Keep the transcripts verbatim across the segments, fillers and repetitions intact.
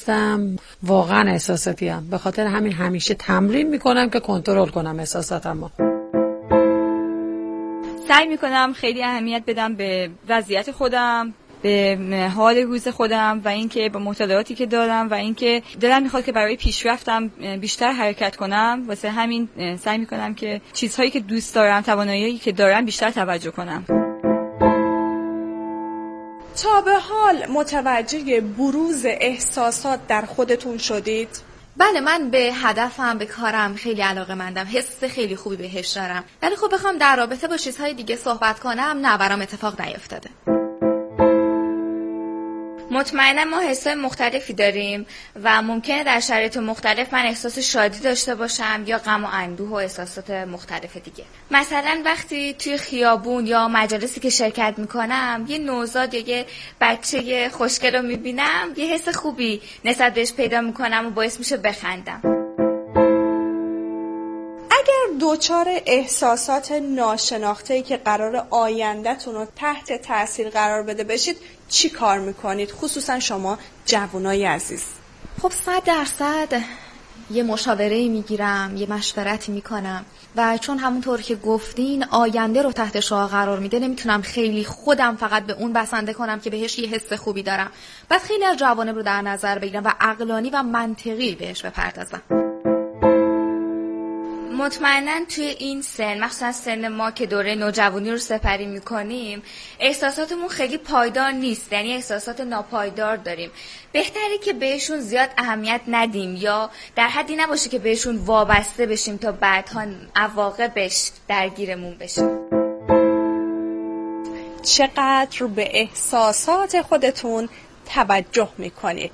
نیستم، واقعا احساساتیم. به خاطر همین همیشه تمرین میکنم که کنترل کنم احساساتمو. سعی میکنم خیلی اهمیت بدم به وضعیت خودم، به حال روز خودم و اینکه با مطالعاتی که دارم و اینکه دلم میخواد که برای پیشرفتم بیشتر حرکت کنم. واسه همین سعی میکنم که چیزهایی که دوست دارم، توانایی‌هایی که دارم بیشتر توجه کنم. تا به حال متوجه بروز احساسات در خودتون شدید؟ بله، من به هدفم، به کارم خیلی علاقه‌مندم، حس خیلی خوبی بهش دارم، ولی خب بخوام در رابطه با چیزهای دیگه صحبت کنم نه، برام اتفاق نیفتاده. مطمئنا ما حسای مختلفی داریم و ممکنه در شرایط مختلف من احساس شادی داشته باشم یا غم و اندوه و احساسات مختلف دیگه. مثلا وقتی توی خیابون یا مجالسی که شرکت میکنم یه نوزاد یا یه بچه خوشگل رو میبینم، یه حس خوبی نسبت بهش پیدا میکنم و باعث میشه بخندم. اگر دوچار احساسات ناشناخته‌ای که قرار آینده‌تون رو تحت تاثیر قرار بده بشید چی کار میکنید؟ خصوصا شما جوانای عزیز. خب صد درصد یه مشاوره میگیرم، یه مشورتی میکنم و چون همونطور که گفتین آینده رو تحت شعاع قرار میده، نمیتونم خیلی خودم فقط به اون بسنده کنم که بهش یه حس خوبی دارم. بعد خیلی از جوانب رو در نظر بگیرم و عقلانی و منطقی بهش بپردازم. مطمئنا توی این سن، مخصوصا سن ما که دوره نوجوانی رو سپری میکنیم، احساساتمون خیلی پایدار نیست، یعنی احساسات ناپایدار داریم. بهتره که بهشون زیاد اهمیت ندیم یا در حدی نباشه که بهشون وابسته بشیم تا بعدها عواقبش درگیرمون بشیم. چقدر به احساسات خودتون توجه میکنید؟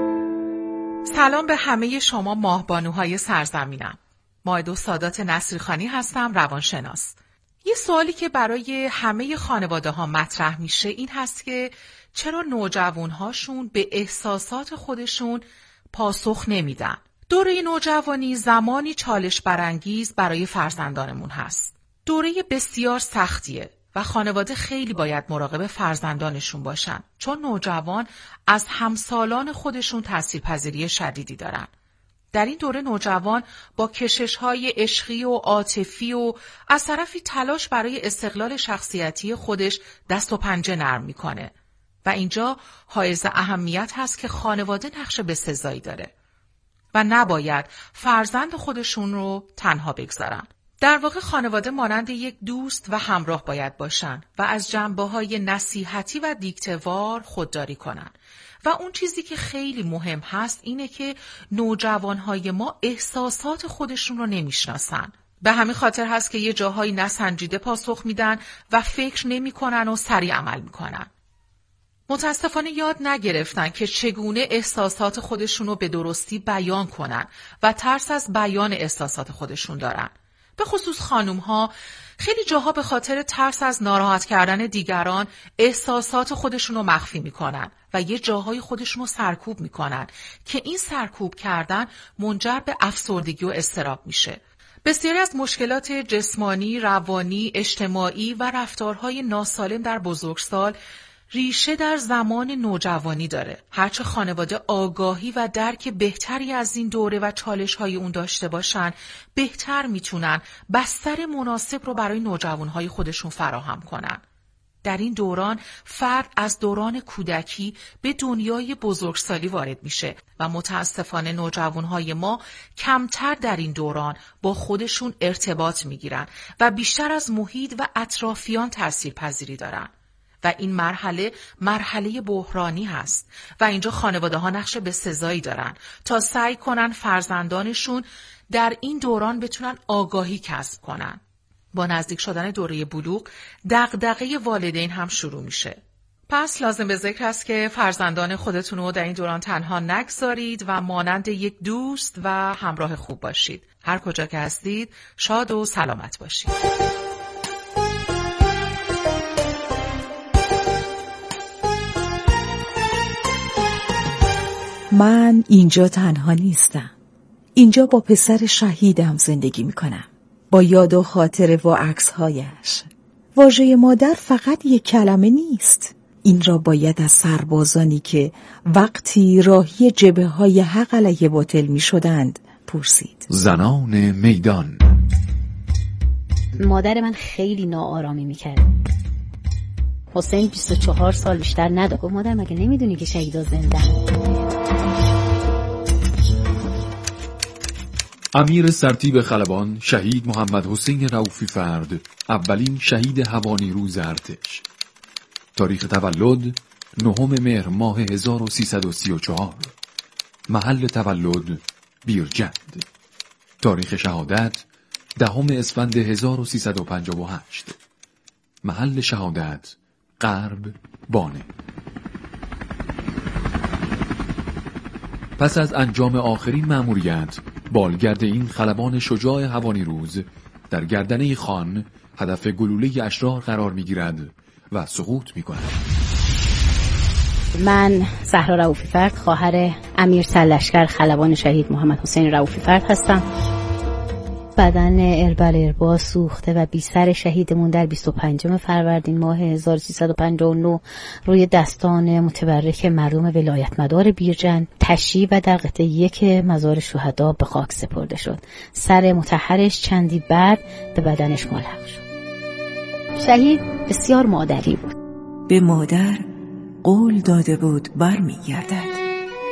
سلام به همه شما ماهبانوهای سرزمینم. مائده سادات نصریخانی هستم، روانشناس. یه سوالی که برای همه خانواده ها مطرح میشه این هست که چرا نوجوانهاشون به احساسات خودشون پاسخ نمیدن؟ دوره نوجوانی زمانی چالش برانگیز برای فرزندانمون هست. دوره بسیار سختیه و خانواده خیلی باید مراقب فرزندانشون باشن، چون نوجوان از همسالان خودشون تاثیرپذیری شدیدی دارن. در این دوره نوجوان با کشش‌های عشقی و عاطفی و از طرفی تلاش برای استقلال شخصیتی خودش دست و پنجه نرم میکنه و اینجا حائز اهمیت هست که خانواده نقش بسزایی داره و نباید فرزند خودشون رو تنها بگذارن. در واقع خانواده مانند یک دوست و همراه باید باشن و از جنبه‌های نصیحتی و دیکته‌وار خودداری کنن. و اون چیزی که خیلی مهم هست اینه که نوجوانهای ما احساسات خودشون رو نمیشناسن. به همین خاطر هست که یه جاهایی نسنجیده پاسخ میدن و فکر نمیکنن و سریع عمل میکنن. متاسفانه یاد نگرفتن که چگونه احساسات خودشون رو به درستی بیان کنن و ترس از بیان احساسات خودشون دارن. به خصوص خانوم ها خیلی جاها به خاطر ترس از ناراحت کردن دیگران احساسات خودشون رو مخفی میکنن و یه جاهای خودشون رو سرکوب میکنن که این سرکوب کردن منجر به افسردگی و اضطراب میشه. بسیاری از مشکلات جسمانی، روانی، اجتماعی و رفتارهای ناسالم در بزرگسال ریشه در زمان نوجوانی داره. هرچه خانواده آگاهی و درک بهتری از این دوره و چالش‌های اون داشته باشن، بهتر میتونن بستر مناسب رو برای نوجوانهای خودشون فراهم کنن. در این دوران فرد از دوران کودکی به دنیای بزرگسالی وارد میشه و متاسفانه نوجوانهای ما کمتر در این دوران با خودشون ارتباط میگیرن و بیشتر از محیط و اطرافیان تاثیرپذیری دارن. و این مرحله مرحله بحرانی هست و اینجا خانواده ها نقش بسزایی دارن تا سعی کنن فرزندانشون در این دوران بتونن آگاهی کسب کنن. با نزدیک شدن دوره بلوغ دغدغه والدین هم شروع میشه. پس لازم به ذکر است که فرزندان خودتون رو در این دوران تنها نگذارید و مانند یک دوست و همراه خوب باشید. هر کجا که هستید شاد و سلامت باشید. من اینجا تنها نیستم. اینجا با پسر شهیدم زندگی میکنم. با یاد و خاطره و عکس‌هایش. واژه مادر فقط یک کلمه نیست. این را باید از سربازانی که وقتی راهی جبهه های حق علیه باطل می شدند پرسید. زنان میدان. مادر من خیلی ناآرامی میکرد. حسین بیست و چهار سال بیشتر نداشت. گفت مادر مگه نمیدونی که شهیدا زنده؟ امیر سرتیب خلبان شهید محمد حسین رؤوفی فرد، اولین شهید هوانیروز ارتش. تاریخ تولد نهم مهر ماه هزار و سیصد و سی و چهار. محل تولد بیرجند. تاریخ شهادت دهم اسفند هزار و سیصد و پنجاه و هشت. محل شهادت غرب بانه. پس از انجام آخرین مأموریت، بالگرد این خلبان شجاع هوانیروز در گردنه خان هدف گلوله اشرار قرار می‌گیرد و سقوط می‌کند. من زهرا رؤوفی فرد، خواهر امیر سرلشکر خلبان شهید محمد حسین رؤوفی فرد هستم. بدن اربل اربا سوخته و بی سر شهیدمون در بیست و پنجم فروردین ماه هزار و سیصد و پنجاه و نه روی دستان متبرک مردم ولایت مدار بیرجند تشییع و در قطعه یک مزار شهدا به خاک سپرده شد. سر مطهرش چندی بعد به بدنش ملحق شد. شهید بسیار مادری بود. به مادر قول داده بود برمیگردد.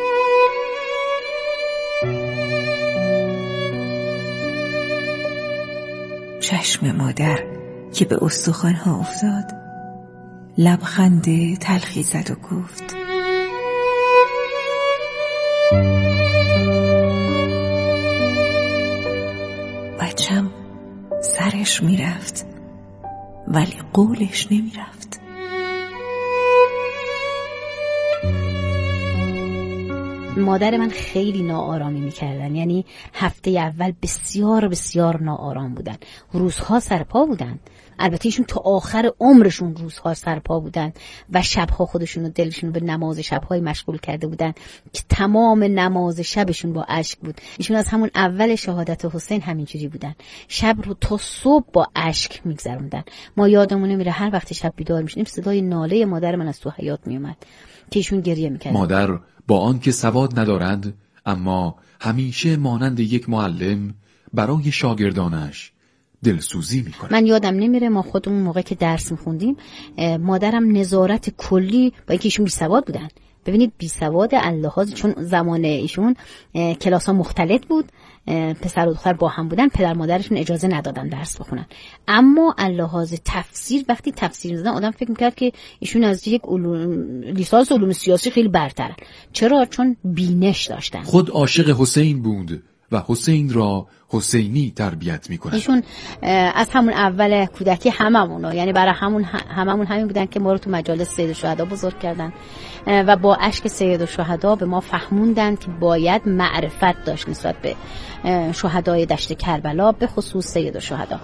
چشم مادر که به استخوان‌ها افتاد لبخند تلخی زد و گفت: بچم سرش میرفت ولی قولش نمیرفت. مادر من خیلی ناآرامی میکردن، یعنی هفته اول بسیار بسیار ناآرام بودن، روزها سرپا بودن. البته ایشون تا آخر عمرشون روزها سرپا بودن و شبها خودشون و دلشون به نماز شبهای مشغول کرده بودن که تمام نماز شبشون با اشک بود. ایشون از همون اول شهادت حسین همینجوری بودن، شب رو تا صبح با اشک میگذروندن. ما یادمون نمیره هر وقت شب بیدار میشیم صدای ناله مادر من از تو حیاط میومد که ایشون گریه میکرد. مادر با آنکه سواد ندارد اما همیشه مانند یک معلم برای شاگردانش دلسوزی میکنه. من یادم نمیره ما خودمون موقع که درس میخوندیم مادرم نظارت کلی با اینکه ایشون بی سواد بودن. ببینید بی سواد اللحاظ، چون زمان ایشون کلاس ها مختلط بود، پسر و دختر با هم بودن، پدر مادرشون اجازه ندادن درس بخونن. اما اللحاظ تفسیر، وقتی تفسیر می‌زدن آدم فکر می‌کرد که ایشون از یک علوم لیسانس علوم سیاسی خیلی برترن. چرا؟ چون بینش داشتن. خود عاشق حسین بود و حسین را حسینی تربیت میکنه. ایشون از همون اول کودکی هممون، یعنی برای همون هممون همین بودن که ما رو تو مجالس سید الشهدا بزرگ کردن و با اشک سید الشهدا به ما فهموندن که باید معرفت داشت نسبت به شهدای دشت کربلا، به خصوص سید الشهدا.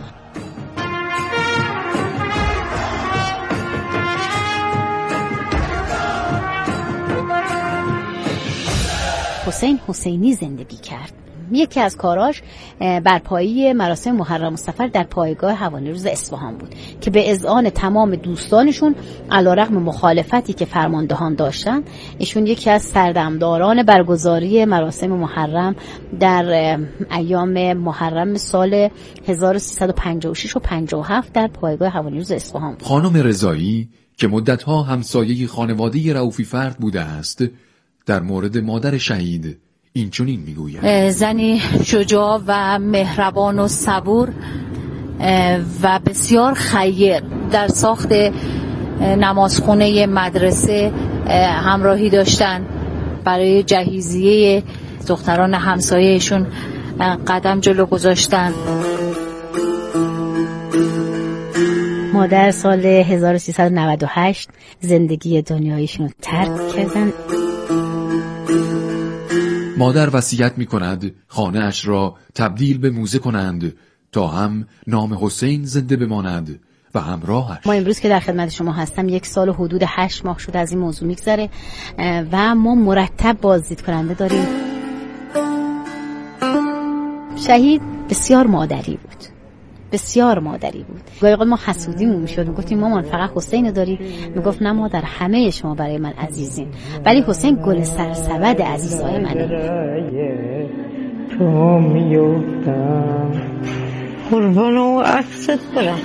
حسین حسینی زندگی کرد. یکی از کاراش برپایی مراسم محرم الصفر در پایگاه هوانیروز اصفهان بود که به اذعان تمام دوستانشون علیرغم مخالفتی که فرماندهان داشتن، ایشون یکی از سردمداران برگزاری مراسم محرم در ایام محرم سال هزار و سیصد و پنجاه و شش و پنجاه و هفت در پایگاه هوانیروز اصفهان بود. خانم رضایی که مدتها همسایه خانواده رؤوفی فرد بوده است، در مورد مادر شهید این چنین میگوید: زنی شجاع و مهربان و صبور و بسیار خیر در ساخت نمازخونه مدرسه همراهی داشتن. برای جهیزیه دختران همسایهشون قدم جلو گذاشتن. مادر سال هزار و سیصد و نود و هشت زندگی دنیایشون رو ترک کردن. مادر وصیت می کند خانه اش را تبدیل به موزه کنند تا هم نام حسین زنده بماند و همراهش. ما امروز که در خدمت شما هستم یک سال و حدود هشت ماه شده از این موضوع میگذره و ما مرتب بازدید کننده داریم. شهید بسیار مادری بود، بسیار مادری بود. گاهی اوقات ما حسودیمون میشد، میگفتیم مامان فقط حسین رو داری، میگفت نه مادر همه شما برای من عزیزین، ولی حسین گل سرسبد عزیزای منه. تو میوفتم قربان و عکست برم.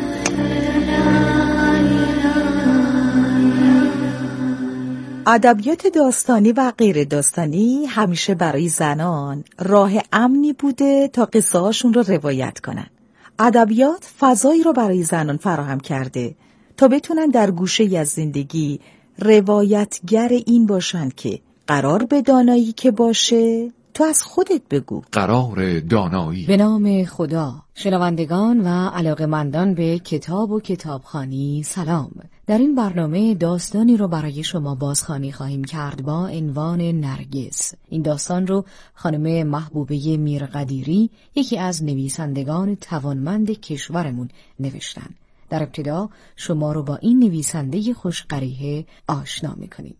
ادبیات داستانی و غیر داستانی همیشه برای زنان راه امنی بوده تا قصه هاشون رو روایت کنن. ادبیات فضایی رو برای زنان فراهم کرده تا بتونن در گوشه از زندگی روایتگر این باشن که قرار به دانایی که باشه تو از خودت بگو. قرار دانایی. به نام خدا. شنوندگان و علاقه‌مندان به کتاب و کتابخوانی سلام. در این برنامه داستانی رو برای شما بازخوانی خواهیم کرد با عنوان نرگس. این داستان رو خانم محبوبه میرقدیری، یکی از نویسندگان توانمند کشورمون، نوشتن. در ابتدا شما رو با این نویسنده خوشقریحه آشنا می‌کنیم.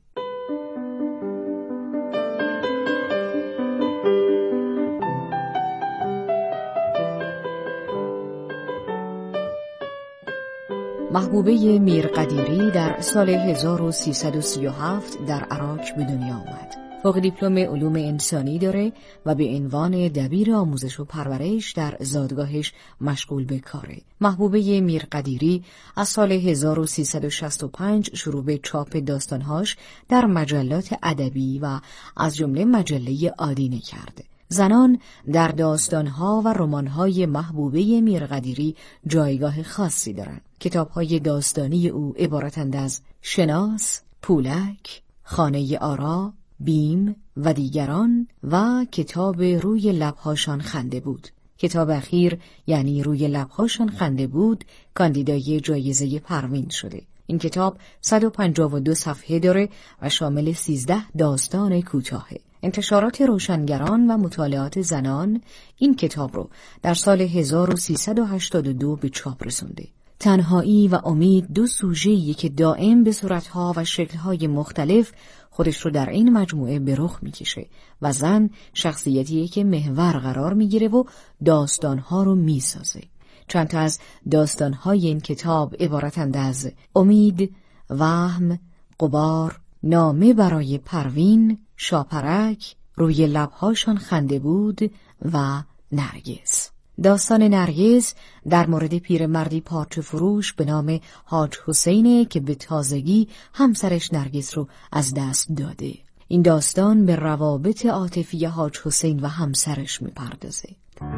محبوبه میرقدیری در سال هزار و سیصد و سی و هفت در عراق به دنیا آمد. فوق دیپلم علوم انسانی داره و به عنوان دبیر آموزش و پرورش در زادگاهش مشغول به کاره. محبوبه میرقدیری از سال هزار و سیصد و شصت و پنج شروع به چاپ داستانهاش در مجلات ادبی و از جمله مجله آدینه کرد. زنان در داستانها و رمانهای محبوبه میرقدیری جایگاه خاصی دارند. کتابهای داستانی او عبارتند از شناس، پولک، خانه آرا، بیم و دیگران و کتاب روی لبهاشان خنده بود. کتاب اخیر یعنی روی لبهاشان خنده بود کاندیدای جایزه پروین شده. این کتاب صد و پنجاه و دو صفحه داره و شامل سیزده داستان کوتاهه. انتشارات روشنگران و مطالعات زنان این کتاب رو در سال هزار و سیصد و هشتاد و دو به چاپ رسونده. تنهایی و امید دو سوژه‌ای که دائم به صورتها و شکل‌های مختلف خودش رو در این مجموعه به رخ می‌کشه و زن شخصیتیه که محور قرار می‌گیره و داستان‌ها رو می‌سازه. چند تا از داستان‌های این کتاب عبارتند از امید، وهم، غبار، نامه برای پروین، شاپرک، روی لبهاشان خنده بود و نرگس. داستان نرگس در مورد پیرمردی پارچه فروش به نام حاج حسینه که به تازگی همسرش نرگس رو از دست داده. این داستان به روابط عاطفی حاج حسین و همسرش میپردازه.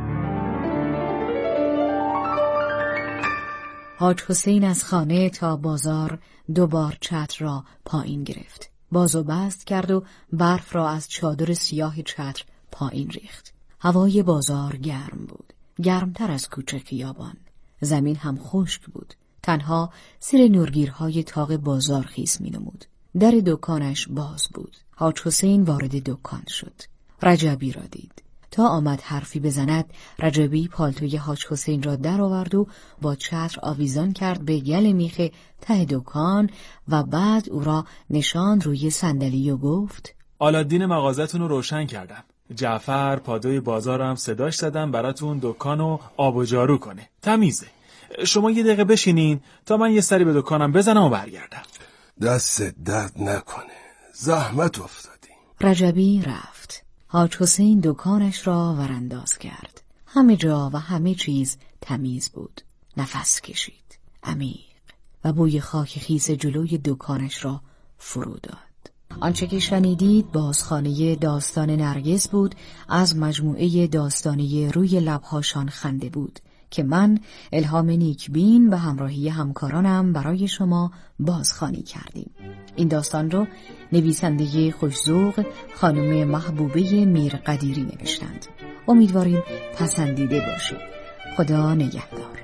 حاج حسین از خانه تا بازار دو بار چتر را پایین گرفت. باز و بست کرد و برف را از چادر سیاه چتر پایین ریخت. هوای بازار گرم بود، گرمتر از کوچه خیابان. زمین هم خشک بود. تنها سر نورگیرهای طاق بازار خیس می نمود. در دکانش باز بود. حاج حسین وارد دکان شد. رجبی را دید. تا آمد حرفی بزند، رجبی پالتوی حاج حسین را در آورد و با چتر آویزان کرد به گل میخ ته دکان و بعد او را نشاند روی صندلی و گفت: آلادین مغازتون رو روشن کردم. جعفر پادوی بازارم صداش زدم براتون دکانو آب و جارو کنه. تمیزه. شما یه دقیقه بشینین تا من یه سری به دکانم بزنم و برگردم. دست درد نکنه. زحمت افتادی. رجبی رفت. حاج حسین دکانش را ورانداز کرد. همه جا و همه چیز تمیز بود. نفس کشید. عمیق. و بوی خاک خیس جلوی دکانش را فرو داد. آنچه که شنیدید بازخوانی داستان نرگس بود از مجموعه داستانی روی لبهاشان خنده بود که من الهام نیکبین به همراهی همکارانم برای شما بازخوانی کردیم. این داستان رو نویسنده خوش‌ذوق خانم محبوبه میرقدیری نوشتند. امیدواریم پسندیده باشید. خدا نگهدار.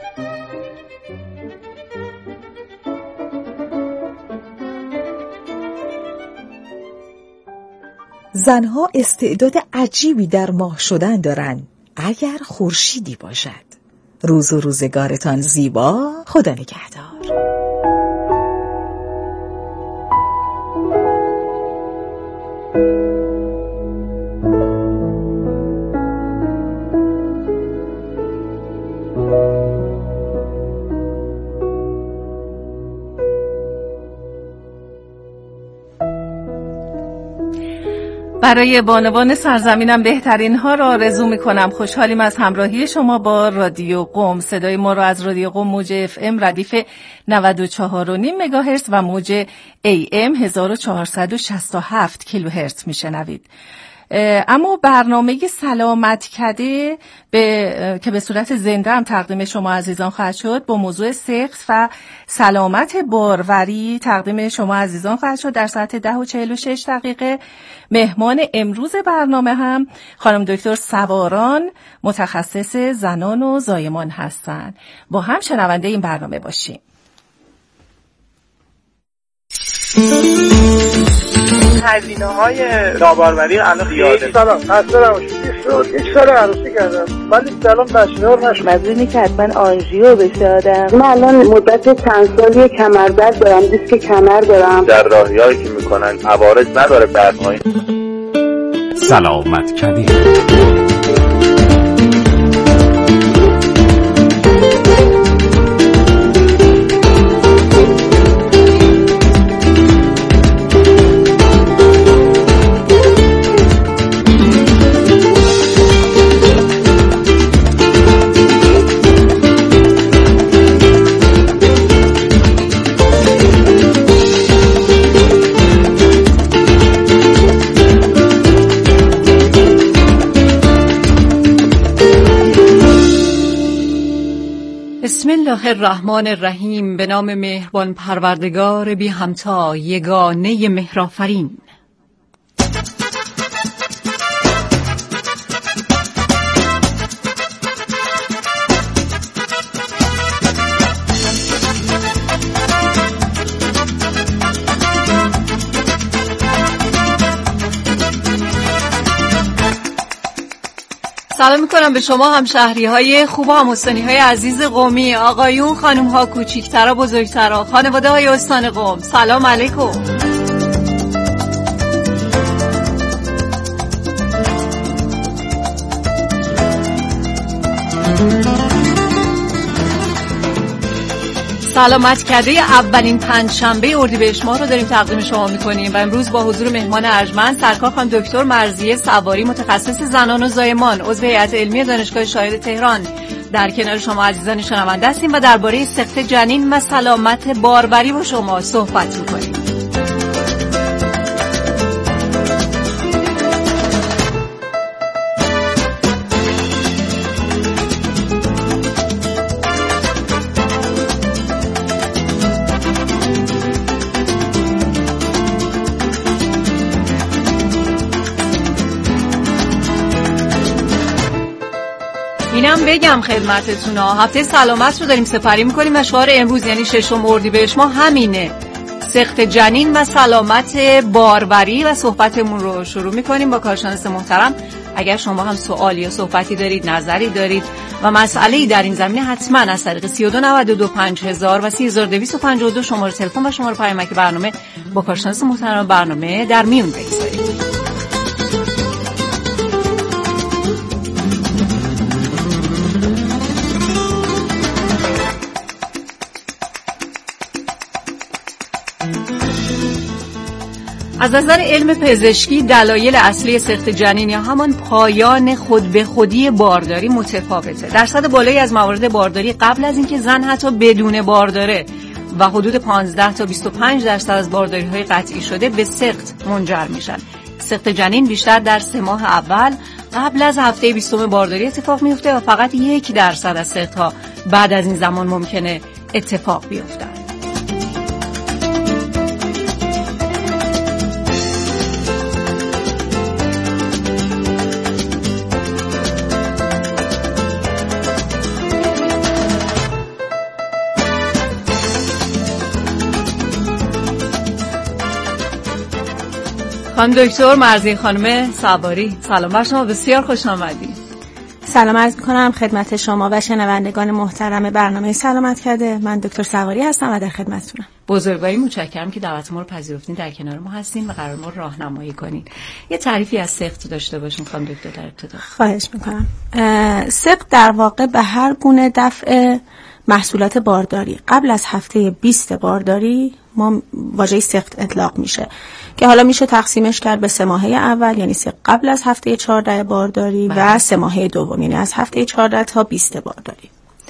زنها استعداد عجیبی در ماه شدن دارن اگر خورشیدی باشد. روز و روزگارتان زیبا. خدا نگهدار. برای بانوان سرزمینم بهترین ها را آرزو میکنم. خوشحالیم از همراهی شما با رادیو قم. صدای ما را از رادیو قم موج اف ام ردیف نود و چهار و نیم مگاهرتز و موج ای ام هزار و چهارصد و شصت و هفت کیلوهرتز میشنوید. اما برنامه سلامت کده به که به صورت زنده هم تقدیم شما عزیزان خواهد شد با موضوع سقط و سلامت باروری تقدیم شما عزیزان خواهد شد در ساعت ده و چهل و شش دقیقه. مهمان امروز برنامه هم خانم دکتر سواران متخصص زنان و زایمان هستند. با هم شنونده این برنامه باشیم. هزینه های ناباروری الان زیاده. سلام خسته نباشید. یک سال عروسی کردم ولی الان بچه‌دار نشدم. مدرونی که حتما آنژیو بشه آدم. من الان مدت چند سالی کمردرد دارم، دیسک کمر دارم. جراحی‌هایی که میکنن عوارض نداره بعدهای. سلامت کردی. بسم الله الرحمن الرحیم. به نام مهربان پروردگار بی همتا یگانه مهرآفرین. سلام میکنم به شما همشهری های خوب و هموطنی های عزیز قمی، آقایون، خانم ها، کوچیکترا، بزرگترا، خانواده های استان قم. سلام علیکم. سلامت کرده اولین پنجشنبه اردیبهشت ماه رو داریم تقدیم شما میکنیم و امروز با حضور مهمان ارجمند سرکار خانم دکتر مرضیه سواری متخصص زنان و زایمان عضو هیئت علمی دانشگاه شاهد تهران در کنار شما عزیزان شنونده هستیم و درباره سقط جنین و سلامت باروری با شما صحبت میکنیم. اینم بگم خدمتتون ها، هفته سلامت رو داریم سپری میکنیم و شعار امروز یعنی ششم اردیبهشت ماه همینه، سقط جنین و سلامت باروری، و صحبتمون رو شروع میکنیم با کارشناس محترم. اگر شما هم سوالی یا صحبتی دارید، نظری دارید و مسئله‌ای در این زمینه، حتما از طریق سی و دو نود و دو پنج هزار و سی هزار و دویست و پنجاه و دو شماره تلفن و شماره پیامک برنامه با کارشناس محترم برنامه در میون بگذارید. از نظر علم پزشکی دلایل اصلی سقط جنین یا همان پایان خود به خودی بارداری متفاوته. درصد بالایی از موارد بارداری قبل از اینکه زن حتی بدون بارداره و حدود پانزده تا بیست و پنج درصد از بارداری‌های قطعی شده به سقط منجر میشن. سقط جنین بیشتر در سه ماه اول قبل از هفته بیستم بارداری اتفاق میفته و فقط یک درصد از سقط‌ها بعد از این زمان ممکنه اتفاق بیفته. خانم دکتر مرضیه خانم سواری، سلام بر شما، بسیار خوش آمدید. سلام عرض می‌کنم خدمت شما و شنوندگان محترم برنامه سلامت کرده. من دکتر سواری هستم و در خدمتتونم. بزرگواری متشکرم که دعوت ما رو پذیرفتین، در کنار ما هستین و قرار ما راهنمایی کنین. یه تعریفی از سقط داشته باشین خانم دکتر در ابتدا. خواهش می‌کنم. سقط در واقع به هر گونه دفع محصولات بارداری قبل از هفته بیست بارداری ما واژه سقط اطلاق میشه که حالا میشه تقسیمش کرد به سه ماهه اول، یعنی سه قبل از هفته چهارده بارداری بله. و سه ماهه دوم، یعنی از هفته چهارده تا بیست بارداری.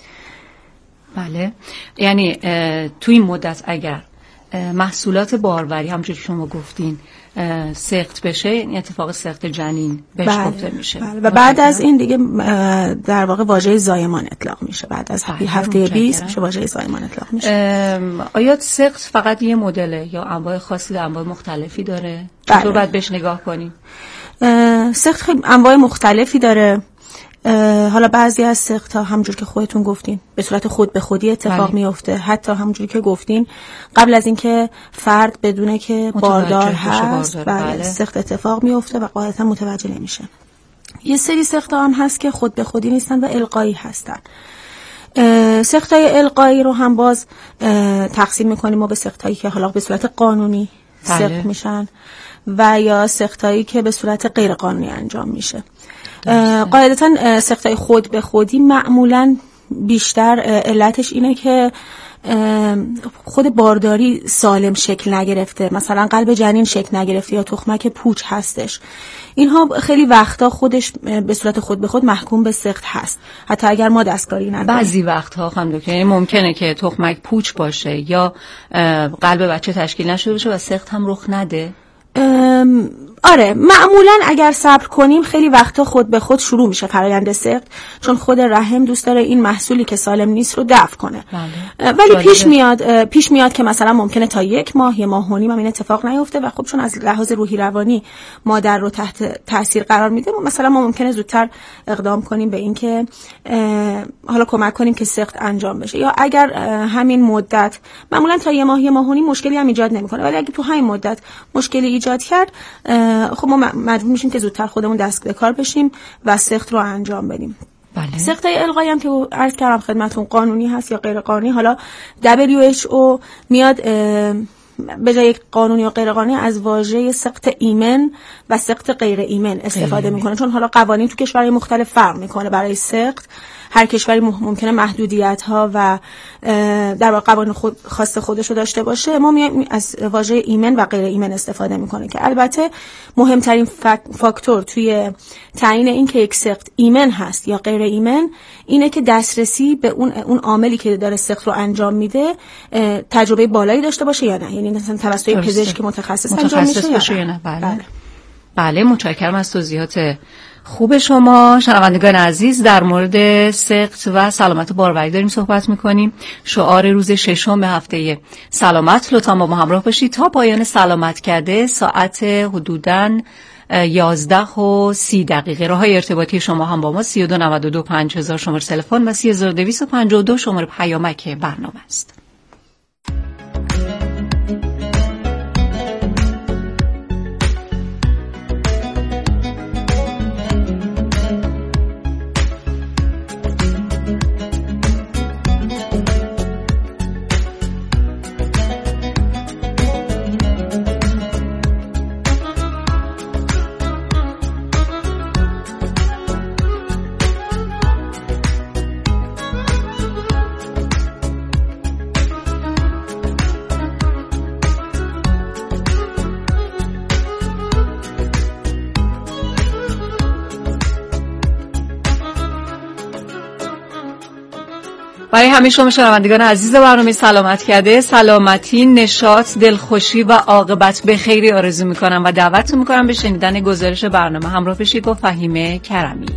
بله، یعنی تو این مدت اگر محصولات باروری همونجوری که شما گفتین سقط بشه، این اتفاق سقط جنین بهش بله، گفته میشه بله. و بعد از این دیگه در واقع واژه زایمان اطلاق میشه. بعد از هفته بیست میشه واژه زایمان اطلاق میشه. آیا سقط فقط یه مدله یا انواع خاصی، انواع مختلفی داره؟ چطور بله. باید بهش نگاه کنیم؟ سقط خیلی انواع مختلفی داره. حالا بعضی از سقط‌ها همونجور که خودتون گفتین به صورت خود به خودی اتفاق بله. میفته، حتی همونجوری که گفتین قبل از اینکه فرد بدونه که باردار هست بله. بله. سقط اتفاق میفته و قاعدتا متوجه نمیشه. یه سری سقط‌ها هم هست که خود به خودی نیستن و القایی هستن. سقط‌های القایی رو هم باز تقسیم میکنیم ما به سقط‌هایی که حالا به صورت قانونی بله. سقط میشن و یا سقط‌هایی که به صورت غیر قانونی انجام میشه. قاعدتا سقط‌های خود به خودی معمولاً بیشتر علتش اینه که خود بارداری سالم شکل نگرفته، مثلا قلب جنین شکل نگرفته یا تخمک پوچ هستش. اینها خیلی وقتا خودش به صورت خود به خود محکوم به سقط هست، حتی اگر ما دستکاری نکنیم. بعضی وقتها هم دکتر ممکنه که تخمک پوچ باشه یا قلب بچه تشکیل نشده باشه و سقط هم رخ نده. آره، معمولا اگر صبر کنیم خیلی وقتا خود به خود شروع میشه فرآیند سقط، چون خود رحم دوست داره این محصولی که سالم نیست رو دفع کنه. بله. ولی جالبه. پیش میاد پیش میاد که مثلا ممکنه تا یک ماه یه ماه و نیم این اتفاق نیفته و خب چون از لحاظ روحی روانی مادر رو تحت تاثیر قرار میده، مثلا ما ممکنه زودتر اقدام کنیم به این که حالا کمک کنیم که سقط انجام بشه، یا اگر همین مدت معمولا تا یه ماه یه ماه و نیم مشکلی هم ایجاد نمیکنه، ولی اگه تو همین مدت مشکلی ایجاد کرد خب ما مجبور میشیم که زودتر خودمون دست به کار بشیم و سقط رو انجام بدیم. بله. سقط القایی هم که عرض کردم خدمتتون قانونی هست یا غیر قانونی. حالا دبلیو اچ او میاد به جای قانونی و غیر قانونی از واژه سقط ایمن و سقط غیر ایمن استفاده میکنه، چون حالا قوانین تو کشورهای مختلف فرق میکنه. برای سقط هر کشوری ممکنه محدودیت ها و در واقع قوانین خود خاص خودش رو داشته باشه. ما میایم از واژه ایمن و غیر ایمن استفاده میکنه که البته مهمترین فاکتور توی تعیین این که یک سقط ایمن هست یا غیر ایمن اینه که دسترسی به اون اون عاملی که داره سقط رو انجام میده تجربه بالایی داشته باشه یا نه، یعنی مثلا توسط پزشک متخصص, متخصص انجام میشه باشه یا نه. بله. بله. بله، متشکرم از توضیحات خوب شما. شنوندگان عزیز، در مورد سقط و سلامت باروری داریم صحبت میکنیم. شعار روز ششم هفته سلامت، لطفا با ما همراه باشید تا پایان سلامت کرده ساعت حدوداً یازده و سی دقیقه. راه های ارتباطی شما هم با ما سی و دو نود و دو پنج هزار شماره تلفن و سی هزار و دویست و پنجاه و دو شماره پیامک برنامه است. برای همه شما شنوندگان عزیز برنامه سلامت کرده، سلامتی، نشاط، دلخوشی و عاقبت به خیری آرزو میکنم و دعوتتون میکنم به شنیدن گزارش برنامه. همراه بشید با فهیمه کرمی.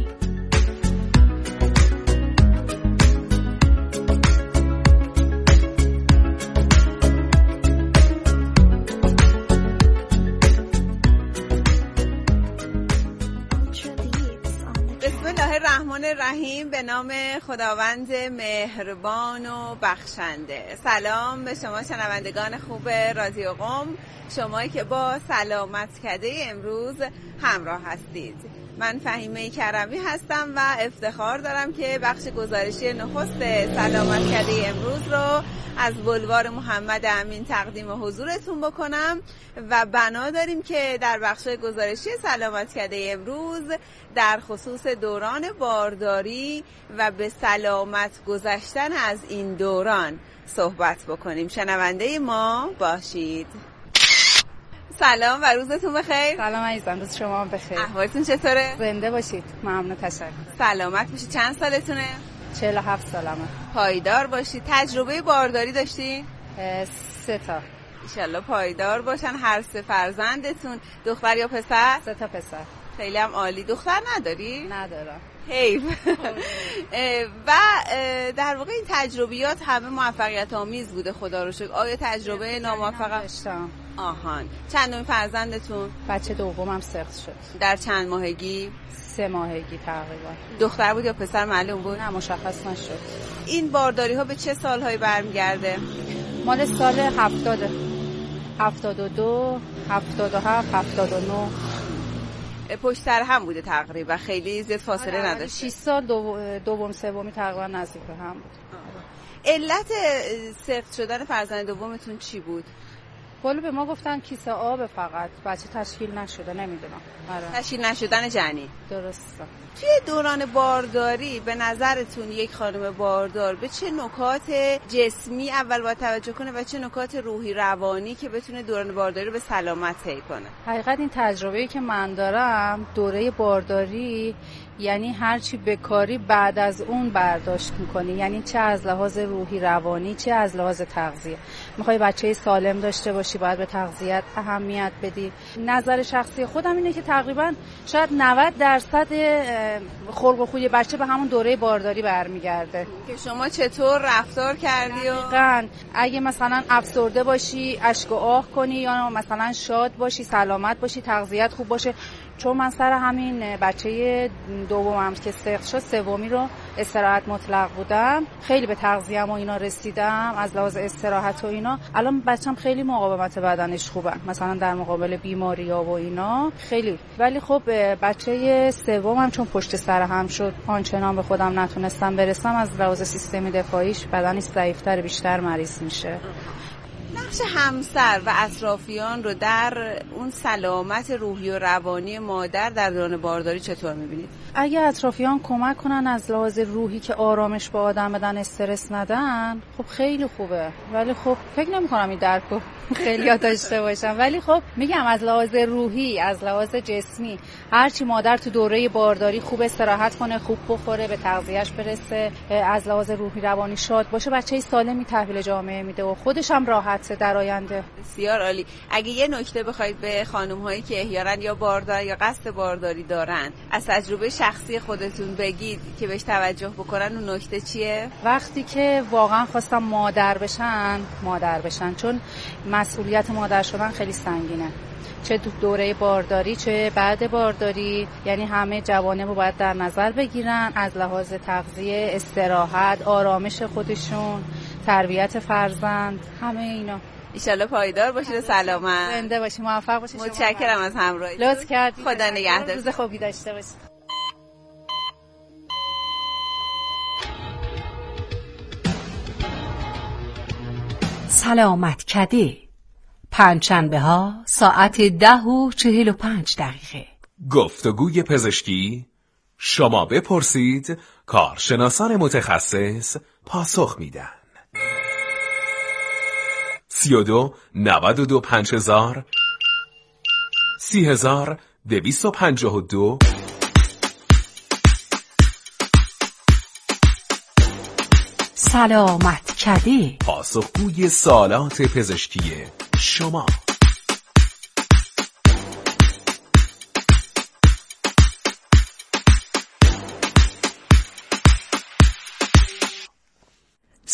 رحیم، به نام خداوند مهربان و بخشنده. سلام به شما شنوندگان خوب رادیو قم، شمایی که با سلامت کده امروز همراه هستید. من فهیمه کرمی هستم و افتخار دارم که بخش گزارشی نخست سلامت کده امروز رو از بلوار محمد امین تقدیم حضورتون بکنم و بنا داریم که در بخش گزارشی سلامت کده امروز در خصوص دوران بارداری و به سلامت گذشتن از این دوران صحبت بکنیم. شنونده ما باشید. سلام و روزتون بخیر. سلام عزیزم، روز شما هم بخیر. احوالتون چطوره؟ زنده باشید. ممنون، تشکر. سلامت باشید. چند سالتونه؟ چهل و هفت سالمه. پایدار باشید. تجربه بارداری داشتین؟ سه تا. انشالله پایدار باشن هر سه فرزندتون. دختر یا پسر؟ سه تا پسر. خیلی هم عالی. دختر نداری؟ ندارم. حیف. و در واقع این تجربیات همه موفقیت آمیز بوده خدا رو شکر. آیا تجربه ناموفق داشتم؟ آهان. چندمین فرزندتون؟ بچه دومم سقط شد. در چند ماهگی؟ سه ماهگی تقریبا. دختر بود یا پسر معلوم بود؟ نه مشخص نشد. این بارداری ها به چه سالهایی برمیگرده؟ مال سال هفتاد هفتاد و دو هفتاد و هفت هفتاد و نه پشت سر هم بوده تقریبا، خیلی زیاد فاصله نداشت. شش سال دو دوم سومی تقریبا نزدیک به هم بود. علت سقط شدن فرزند دومتون چی بود؟ ولی به ما گفتن کیسه آب فقط، بچه تشکیل نشده، نمیدونم. آره. تشکیل نشدن جنین. درسته. توی دوران بارداری به نظرتون یک خانم باردار به چه نکات جسمی اول باید توجه کنه و چه نکات روحی روانی که بتونه دوران بارداری رو به سلامت طی کنه؟ حقیقت این تجربه‌ای که من دارم دوره بارداری یعنی هرچی بکاری بعد از اون برداشت میکنی، یعنی چه از لحاظ روحی روانی چه از لحاظ تغذیه. میخوای بچه سالم داشته باشی باید به تغذیت اهمیت بدی. نظر شخصی خودم اینه که تقریبا شاید نود درصد خلق و خوی بچه به همون دوره بارداری برمیگرده. که شما چطور رفتار کردی؟ و اگه مثلا افسرده باشی اشک و آه کنی یا مثلا شاد باشی سلامت باشی تغذیت خوب باشه. چون من سر همین بچه دومم که سقط شد سومی رو استراحت مطلق بودم، خیلی به تغذیه‌ام و اینا رسیدم از لحاظ استراحت و اینا. الان بچه‌م خیلی مقاومت بدنش خوبه، مثلا در مقابل بیماری‌ها و اینا خیلی. ولی خب بچه سومم چون پشت سر هم شد آنچنان به خودم نتونستم برسم، از لحاظ سیستم دفاعیش بدنش ضعیف‌تر بیشتر مریض میشه. نقش همسر و اطرافیان رو در اون سلامت روحی و روانی مادر در دوران بارداری چطور می‌بینید؟ اگه اطرافیان کمک کنن از لحاظ روحی که آرامش به آدم بدن، استرس ندن، خب خیلی خوبه. ولی خب فکر نمی‌کنم این درکو خیلی داشته باشم. ولی خب میگم از لحاظ روحی از لحاظ جسمی هرچی مادر تو دوره بارداری خوب استراحت کنه، خوب بخوره، به تغذیه‌اش برسه، از لحاظ روحی روانی شاد باشه، بچه‌ی سالمی تحویل جامعه میده و خودش هم راحت در آینده. بسیار عالی. اگه یه نکته بخواید به خانم‌هایی که احیانا یا باردار یا قصد بارداری دارن از تجربه شخصی خودتون بگید که بهش توجه بکنن، اون نکته چیه؟ وقتی که واقعا خواستم مادر بشن مادر بشن چون مسئولیت مادر شدن خیلی سنگینه، چه دوره بارداری چه بعد بارداری. یعنی همه جوانب رو باید در نظر بگیرن از لحاظ تغذیه، استراحت، آرامش خودشون، تربیت فرزند، همه اینا. ایشالله پایدار باشید و سلامت. زنده باشید، موفق باشید. متشکرم از همراهی. لطف کردید. خدا نگهدار. روز خوبی داشته باشید. سلامت کده پنجشنبه ها ساعت ده و چهل و پنج دقیقه. گفتگوی پزشکی، شما بپرسید کارشناسان متخصص پاسخ میدن. سی و دو نود و دو پنج هزار سی هزار دویست و پنجاه و دو. سلامت کده پاسخگوی سوالات پزشکی شما.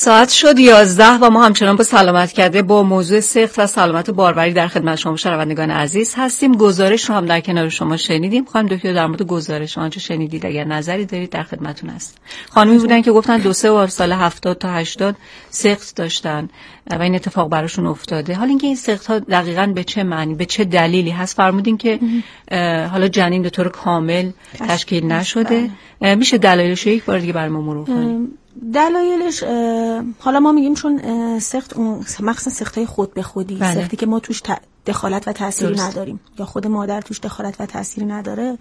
ساعت شد یازده و ما همچنان با سلامت کرده با موضوع سقط و سلامت باروری در خدمت شما شنوندگان عزیز هستیم. گزارش رو هم در کنار شما شنیدیم. خانم دکتر در مورد گزارش آنچه شنیدید اگر نظری دارید در خدمتتون هست. خانمی بودن که گفتن دو سه بار سال هفتاد تا هشتاد سقط داشتن و این اتفاق براشون افتاده. حالا اینکه این سقط ها دقیقاً به چه معنی به چه دلیلی هست فرمودین که حالا جنین به طور کامل تشکیل نشده. میشه دلایلش یک بار دیگه برام مرور کنید؟ دلایلش حالا ما میگیم چون سقط مخصوصا سقط‌های خود به خودی، بله. سقطی که ما توش دخالت و تأثیری درست. نداریم یا خود مادر توش دخالت و تأثیری نداره،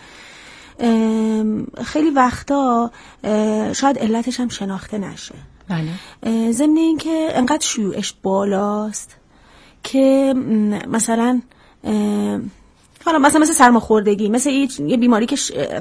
خیلی وقتا شاید علتش هم شناخته نشه. بله. ضمن این که انقدر شیوعش بالاست که مثلا حالا مثلا مثل سرماخوردگی، مثل یه بیماری که